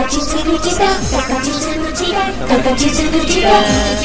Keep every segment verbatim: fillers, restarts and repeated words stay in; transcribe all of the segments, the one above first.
ちつぐちだ高ちつぐちだ高ちつぐちだ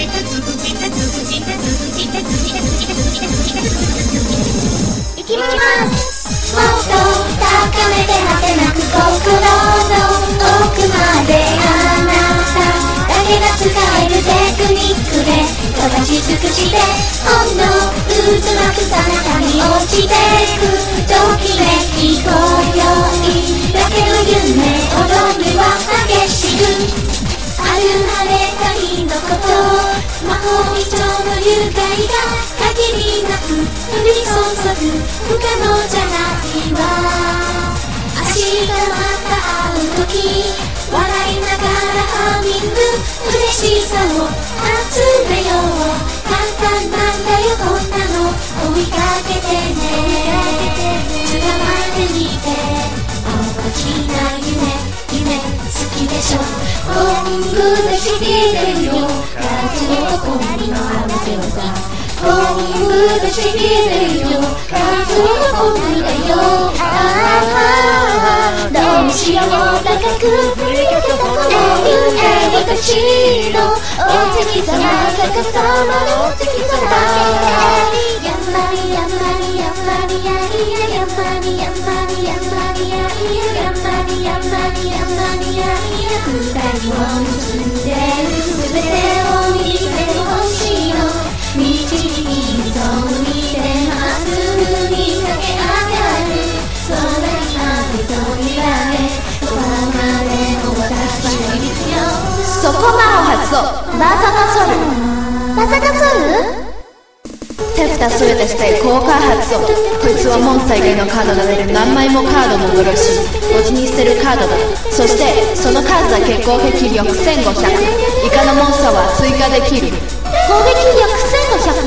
いきますもっと高めて果てなく心の奥まであなただけが使えるテクニックで形尽くしてほんの渦巻くさなかに落ちてくときめき今宵だけの夢踊りは激しくある晴れた日のこと魔法以上の愉快が限りなく降り注ぐ不可能じゃないわ明日また会う時笑いながらハミング嬉しさを集めよう簡単なんだよこんなの追いかけてね捕まえてみて大きな夢夢好きでしょ本部で知ってるよ数男にの合わせ技本部で知ってるよ数男だよああどうしよう高く振りかけたこの夢私のお月様逆さまのお月様やんまりやんまりやんまりやいややんまりやんまりやんまりやいややんまりやんまりやんまりやいや二人を結んでるすべてを見せてほしいの導きにそう見てまっすぐに駆け上がる空にある扉へどこまでも私はいるよそこまを発動バーサカソルバーサカソルテフタ全て捨て効果発動こいつはモンスター以外のカードが出る何枚もカードも殺し墓地に捨てるカードだそしてその数だけ攻撃力せんごひゃく以下のモンスターは追加できる攻撃力せんごひゃく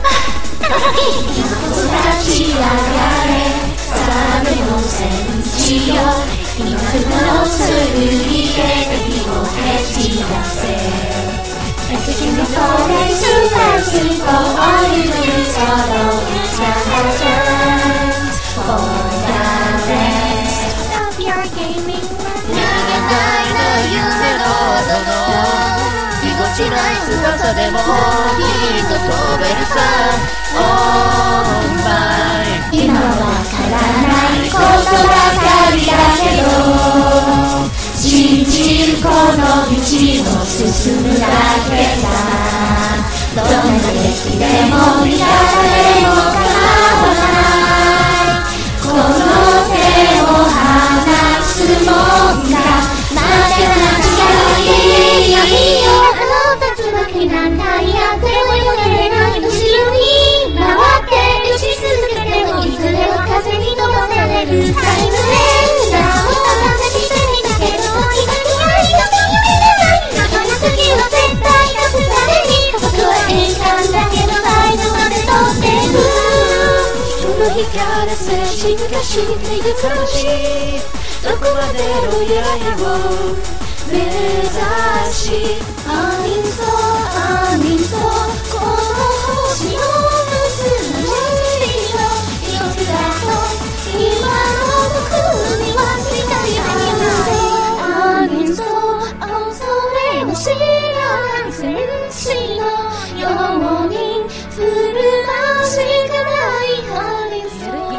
立ち上がれさめの戦士よ今のすぐに敵をへちらせ敵の攻撃スパイスとオイルにそろう It's not a chance for the best Stop your gaming 逃げないの夢の音のぎこちない翼でもきっと飛べるさ Oh my 今はわからないことばかりだけど信じるこの道を進むだけさどんな敵でも味方でも構わないこの手を離すもんが負けた違いいいよいいよあの竜巻なんかやってもよけれない後ろに回って打ち続けてもいずれは風に飛ばされるタイムレーダーを試してみたけど気が気がいいとき夢がないだから次は絶対勝つために僕は円環だけど最後まで取ってる人の光らせ進化していく魂どこまでも刃を目指しアミントアミントこの星を結ぶ光をよくだと今の僕には見たいアミント恐れも知らない戦士のように振る舞うしかないアミン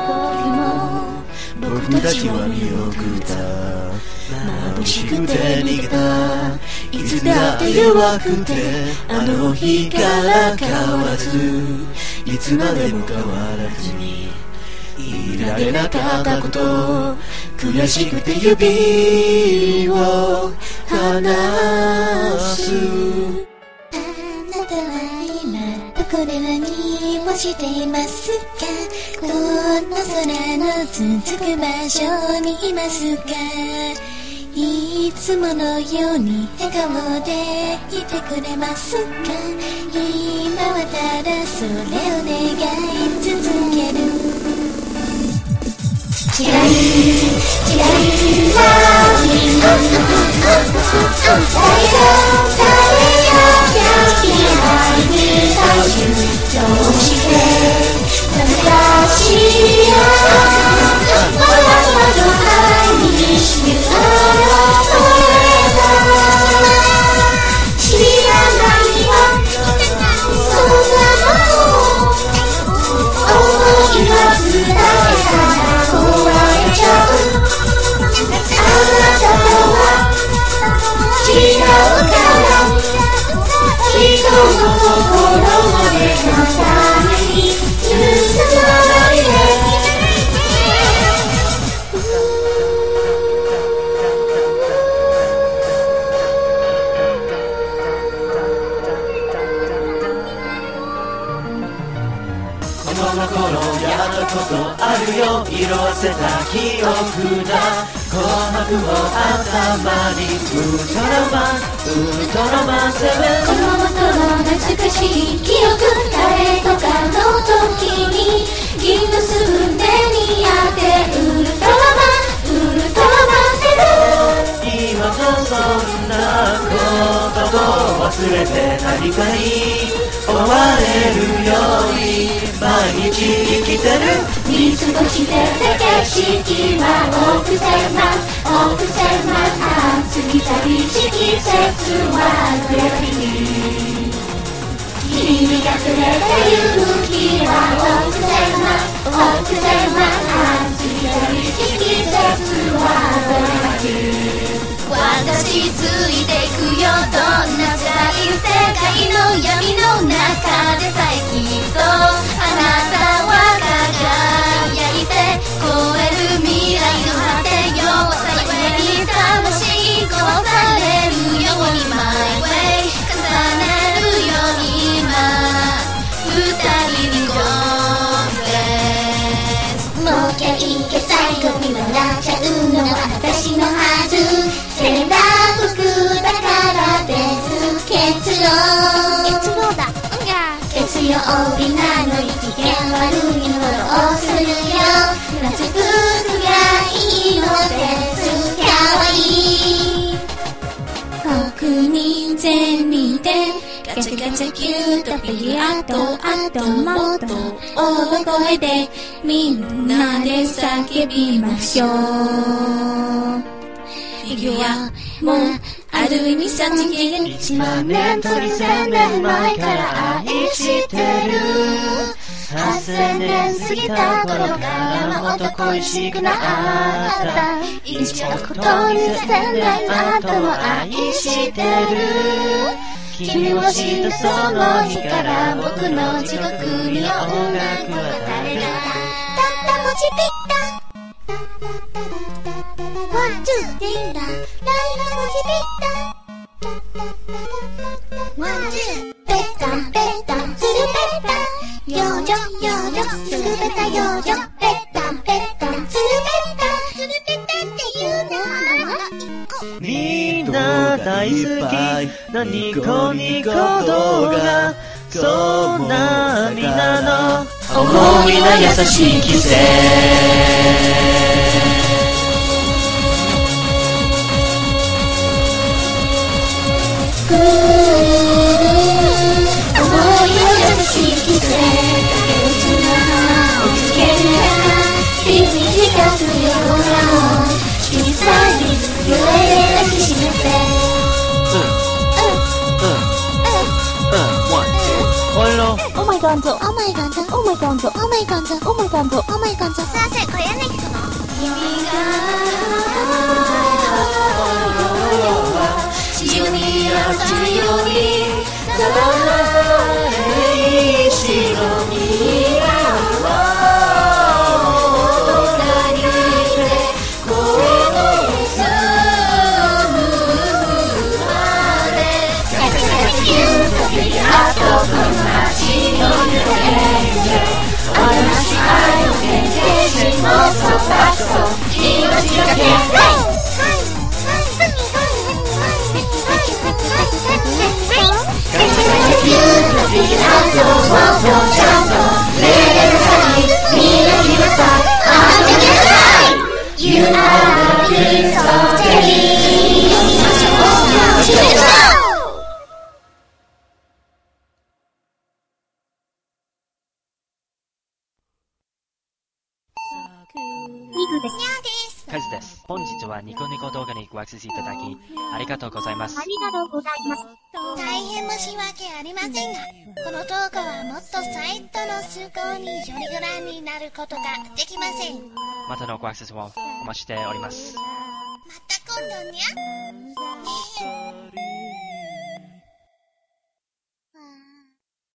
ト僕たちは見送った眩しくて逃げたいつだって弱くてあの日から変わらずいつまでも変わらずにいられなかったこと悔しくて指を離すあなたは今どこで何をしていますかこの空の続く場所にいますかいつものように笑顔でいてくれますか今はただそれを願い続ける違い違いラーメン誰よ誰よ焼き入る最終どうして私よわざわざ愛にしてあの声の頃やったことあるよ、色あせた記憶だ。紅白を頭にウルトラマンウルトラマンセブン。 子供の頃懐かしい記憶、誰とかの時に銀のすぶねにあってウルトラマンウルトラマンセブン。 今とそんなことを忘れて何かに追われるより毎日生きてる。 見過ごしてた景色は億千万億千万あ過ぎ去りし季節はグレービー。君がくれた勇気は億千万億千万あ過ぎ去りし季節はグレービー。私ついてくよ、どんな辛い世界の闇の中でさえきっとあなたは輝いて超える未来の果てよ。最後に魂殺されるように My way 重ねるよ今二人にゴーレス。もう一回最後に笑っちゃうのは私のはず。セラ服だからです結論結論だ月曜日なのに機嫌悪いのをするよ。夏服がいいのですかわいい。僕に銭でガチャガチャキュートフィギュアとあともっと大声でみんなで叫びましょう。フィギュアもある意味さちげ一万年と二千年前から愛してる。八千年過ぎた頃からもっと恋しくなった。一億と二千年後も愛してる。君を知ったその日から僕の地獄に音楽は垂れる。 たった文字ぴったワンツーでいいんだ。ライラ文字ぴったワンツーペッタペッタスルペッタヨージョヨージョスルペタヨージョペッタペッタスルペッタスルペタっていうのはみんな大好きなニコニコ動画、そんなみんなの思いな優しい季節。 思いの優しい季節だけど砂をつけるから日々近するような君さえに揺れ抱きしめてうんうんうんワンツーおいろ Oh my god Oh my god Oh my god Oh my god Oh my god Oh my god さあさあこれやんないかな。君が潮にあったように流れ石の宮をどかにて声の進むまでガチャガチャキュートであとこの街の揺れ私愛の原型しもそばそ命がけYou are the piece of jelly. カズです。本日はニコニコ動画にごアクセスいただきありがとうございます。 ありがとうございます。大変申し訳ありませんが、この動画はもっとサイトの通行によりご覧になることができません。 またのごアクセスをお待ちしております。 また今度にゃ。